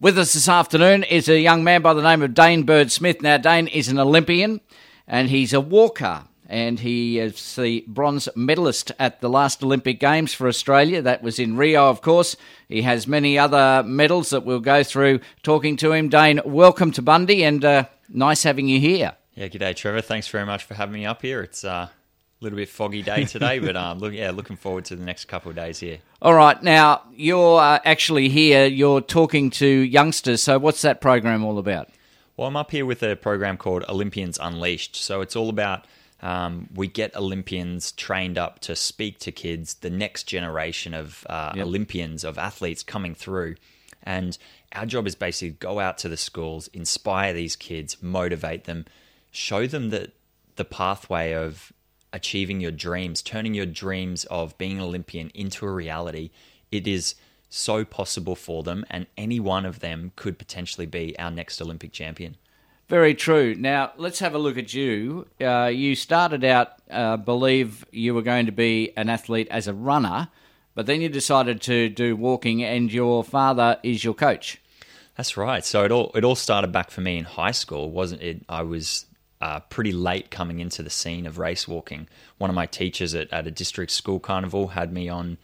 With us this afternoon is a young man by the name of Dane Bird-Smith. Now, Dane is an Olympian and he's a walker, and he is the bronze medalist at the last Olympic Games for Australia. That was in Rio, of course. He has many other medals that we'll go through talking to him. Dane, welcome to Bundy, and nice having you here. Yeah, g'day, Trevor. Thanks very much for having me up here. It's a little bit foggy day today, but looking forward to the next couple of days here. All right, now you're actually here. You're talking to youngsters. So what's that program all about? Well, I'm up here with a program called Olympians Unleashed. So it's all about we get Olympians trained up to speak to kids, the next generation of Olympians, of athletes coming through. And our job is basically go out to the schools, inspire these kids, motivate them, show them that the pathway of achieving your dreams, turning your dreams of being an Olympian into a reality. It is so possible for them, and any one of them could potentially be our next Olympic champion. Very true. Now, let's have a look at you. You started out, believe you were going to be an athlete as a runner, but then you decided to do walking, and your father is your coach. That's right. So it all started back for me in high school, wasn't it? I was pretty late coming into the scene of race walking. One of my teachers at a district school carnival had me on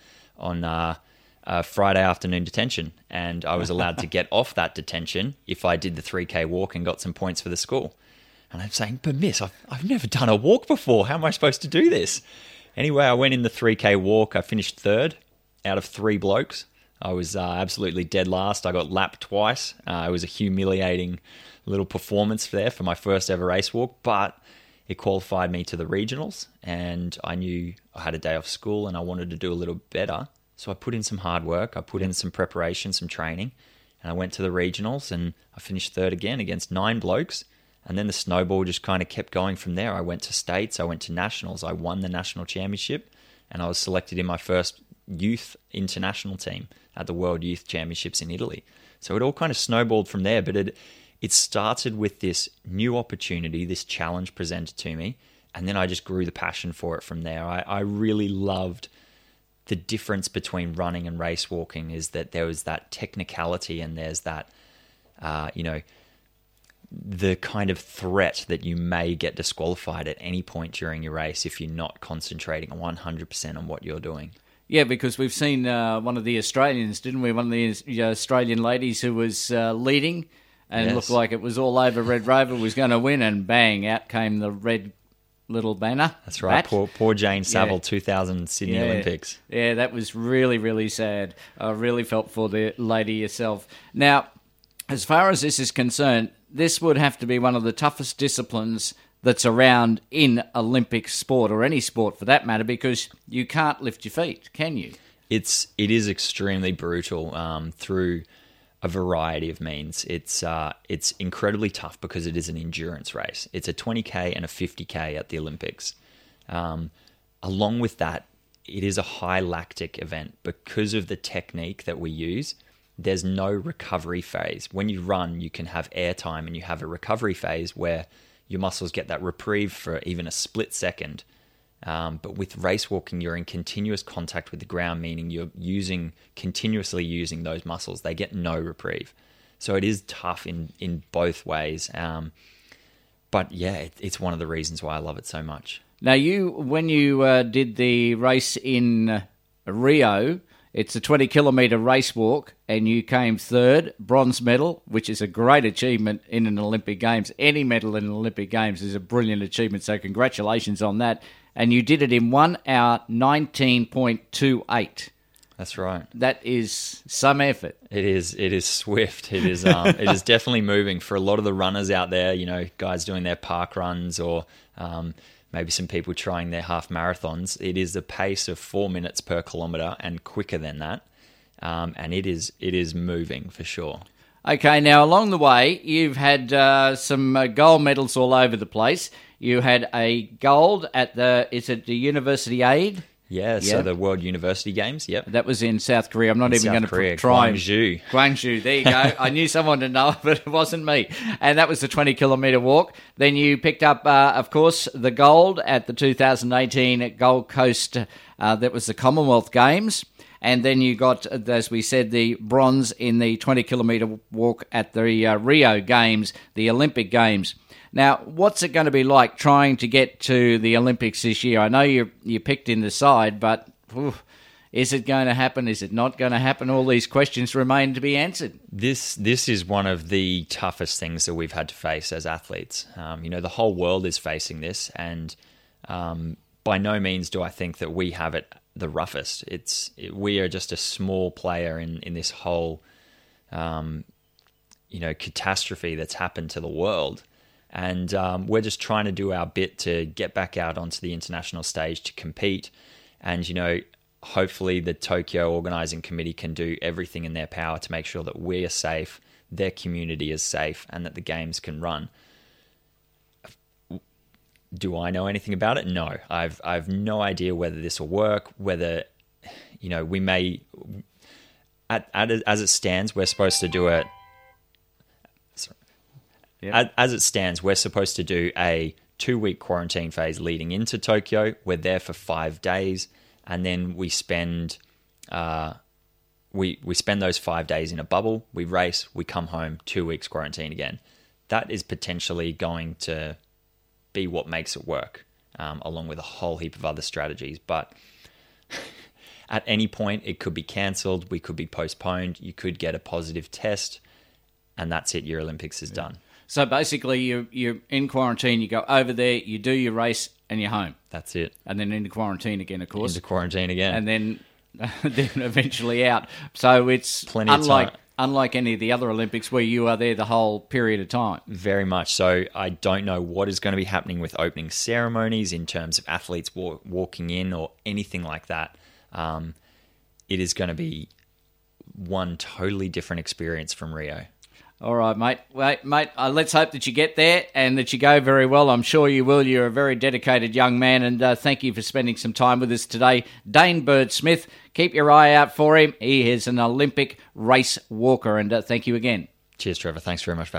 Friday afternoon detention, and I was allowed to get off that detention if I did the 3K walk and got some points for the school. And I'm saying, but miss, I've never done a walk before. How am I supposed to do this? Anyway, I went in the 3K walk. I finished third out of 3 blokes. I was absolutely dead last. I got lapped twice. It was a humiliating little performance there for my first ever race walk, but it qualified me to the regionals, and I knew I had a day off school and I wanted to do a little better. So I put in some hard work, I put in some preparation, some training, and I went to the regionals and I finished third again against 9 blokes. And then the snowball just kind of kept going from there. I went to states, I went to nationals, I won the national championship, and I was selected in my first youth international team at the World Youth Championships in Italy. So it all kind of snowballed from there, but it started with this new opportunity, this challenge presented to me, and then I just grew the passion for it from there. I really loved the difference between running and race walking, is that there was that technicality and there's that, the kind of threat that you may get disqualified at any point during your race if you're not concentrating 100% on what you're doing. Yeah, because we've seen one of the Australians, didn't we? One of the Australian ladies who was leading, and Yes. It looked like it was all over. Red Rover was going to win, and bang, out came the red little banner. That's right. Bat. Poor Jane Saville, Yeah. 2000 Sydney Olympics. Yeah, that was really, really sad. I really felt for the lady herself. Now, as far as this is concerned, this would have to be one of the toughest disciplines that's around in Olympic sport, or any sport for that matter, because you can't lift your feet, can you? It is extremely brutal through a variety of means. It's incredibly tough because it is an endurance race. It's a 20K and a 50K at the Olympics. Along with that, it is a high lactic event. Because of the technique that we use, there's no recovery phase. When you run, you can have air time, and you have a recovery phase where your muscles get that reprieve for even a split second. But with race walking, you're in continuous contact with the ground, meaning you're continuously using those muscles. They get no reprieve. So it is tough in both ways. But yeah, it's one of the reasons why I love it so much. Now, when you did the race in Rio, it's a 20-kilometre race walk, and you came third, bronze medal, which is a great achievement in an Olympic Games. Any medal in an Olympic Games is a brilliant achievement, so congratulations on that. And you did it in 1 hour 19.28. That's right. That is some effort. It is swift. It is definitely moving for a lot of the runners out there, guys doing their park runs, or maybe some people trying their half marathons. It is a pace of 4 minutes per kilometre and quicker than that. And it is moving for sure. Okay, now along the way, you've had some gold medals all over the place. You had a gold at the University Aid? Yeah, so the World University Games, yep. That was in South Korea. I'm not even going to try. Guangzhou, there you go. I knew someone to know, but it wasn't me. And that was the 20-kilometre walk. Then you picked up, of course, the gold at the 2018 Gold Coast. That was the Commonwealth Games. And then you got, as we said, the bronze in the 20-kilometre walk at the Rio Games, the Olympic Games. Now, what's it going to be like trying to get to the Olympics this year? I know you picked in the side, but is it going to happen? Is it not going to happen? All these questions remain to be answered. This is one of the toughest things that we've had to face as athletes. The whole world is facing this, and by no means do I think that we have it the roughest. We are just a small player in this whole catastrophe that's happened to the world. And we're just trying to do our bit to get back out onto the international stage to compete. And, hopefully the Tokyo Organising Committee can do everything in their power to make sure that we're safe, their community is safe, and that the games can run. Do I know anything about it? No. I've no idea whether this will work, whether, we may... As it stands, we're supposed to do it... Yep. As it stands, we're supposed to do a 2-week quarantine phase leading into Tokyo. We're there for 5 days, and then we spend we spend those 5 days in a bubble. We race, we come home, 2 weeks quarantine again. That is potentially going to be what makes it work, along with a whole heap of other strategies. But at any point, it could be cancelled. We could be postponed. You could get a positive test, and that's it. Your Olympics is done. So basically, you're in quarantine, you go over there, you do your race, and you're home. That's it. And then into quarantine again, of course. Into quarantine again. And then eventually out. So it's plenty of time. Unlike any of the other Olympics where you are there the whole period of time. Very much so. I don't know what is going to be happening with opening ceremonies in terms of athletes walking in or anything like that. It is going to be one totally different experience from Rio. All right, mate. Mate, let's hope that you get there and that you go very well. I'm sure you will. You're a very dedicated young man, and thank you for spending some time with us today. Dane Bird-Smith, keep your eye out for him. He is an Olympic race walker, and thank you again. Cheers, Trevor. Thanks very much for